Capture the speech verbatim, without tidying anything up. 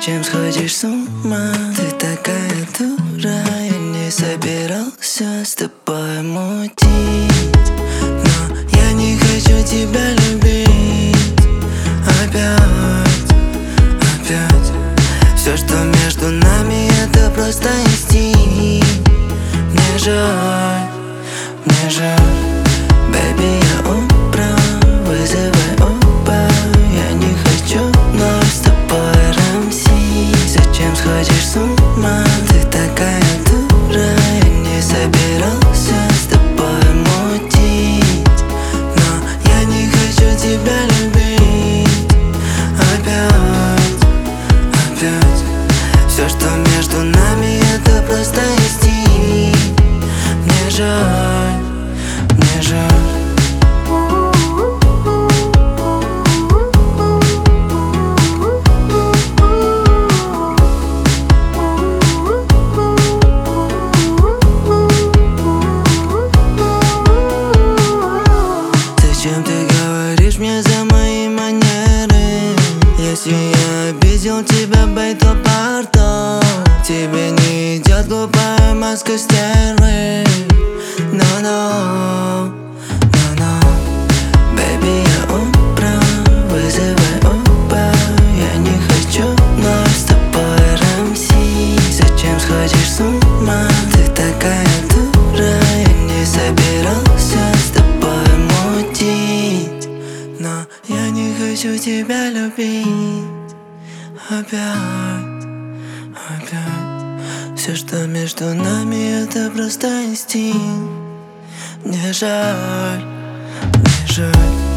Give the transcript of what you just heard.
Зачем сходишь с ума? Ты такая дура. Я не собирался с тобой мутить, но я не хочу тебя любить. Опять, опять. Все, что между нами, это просто инстинкт. Мне жаль, мне жаль. Baby, я убрал, вызывай Uber. Я не хочу вновь с тобой рамсить. Зачем сходишь с ума? Ты такая дура. Я не собирался с тобой мутить, но я не хочу тебя любить. Опять, опять. Все, что между нами, это просто инстинкт. Мне жаль, мне жаль. Зачем ты говоришь мне за мои манеры? Если я обидел тебя, бей, то пардон. Тебе не идет глупая маска стервы. No, no, no, no. Baby, я убрал, вызывай Uber. Я не хочу вновь с тобой рамсить. Зачем сходишь с ума? Ты такая дура. Я не собирался с тобой мутить, но я не хочу тебя любить. Опять, опять. Все, что между нами, это просто инстинкт. Мне жаль, мне жаль.